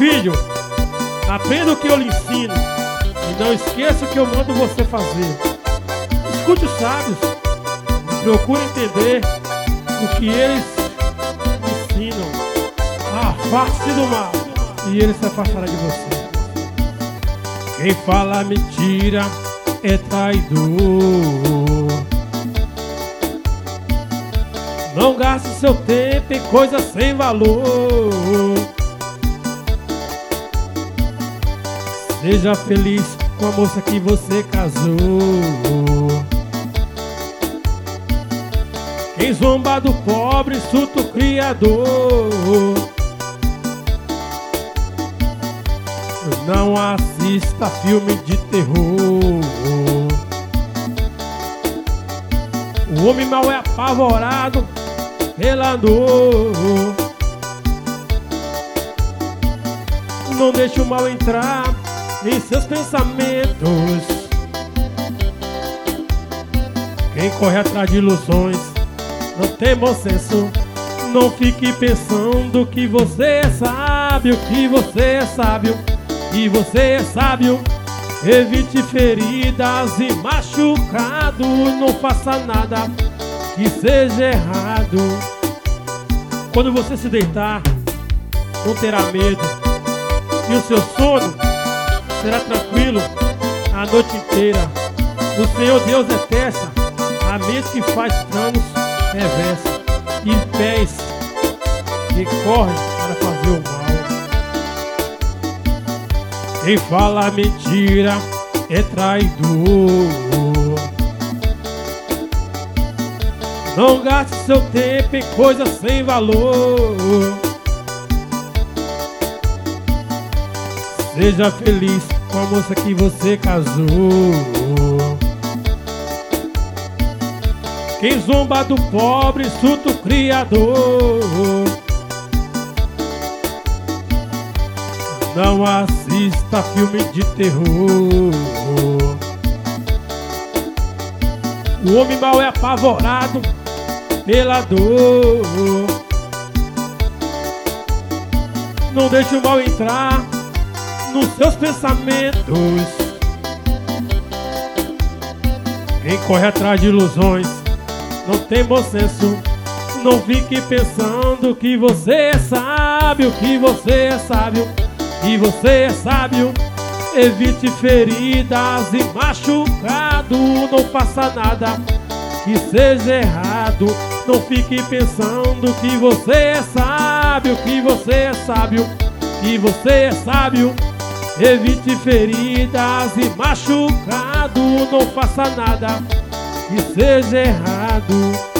filho, aprenda o que eu lhe ensino e não esqueça o que eu mando você fazer. Escute os sábios e procure entender o que eles ensinam. Afaste-se do mal e ele se afastará de você. Quem fala mentira é traidor. Não gaste seu tempo em coisas sem valor. Seja feliz com a moça que você casou. Quem zomba do pobre insulta o Criador. Não assista filme de terror. O homem mau é apavorado pela dor. Não deixe o mal entrar em seus pensamentos. Quem corre atrás de ilusões não tem bom senso. Não fique pensando que você é sábio, que você é sábio, que você é sábio. Evite feridas e machucado. Não faça nada que seja errado. Quando você se deitar, não terá medo, e o seu sono será tranquilo a noite inteira. O Senhor Deus detesta a mente que faz planos reversos e pés que correm para fazer o mal. Quem fala mentira é traidor. Não gaste seu tempo em coisas sem valor. Seja feliz com a moça que você casou. Quem zomba do pobre insulta o Criador. Não assista filme de terror. O homem mau é apavorado pela dor. Não deixe o mal entrar nos seus pensamentos. Quem corre atrás de ilusões não tem bom senso. Não fique pensando que você é sábio, que você é sábio, que você é sábio. Evite feridas e machucado. Não faça nada que seja errado. Não fique pensando que você é sábio, que você é sábio, que você é sábio. Evite feridas e machucado. Não faça nada que seja errado.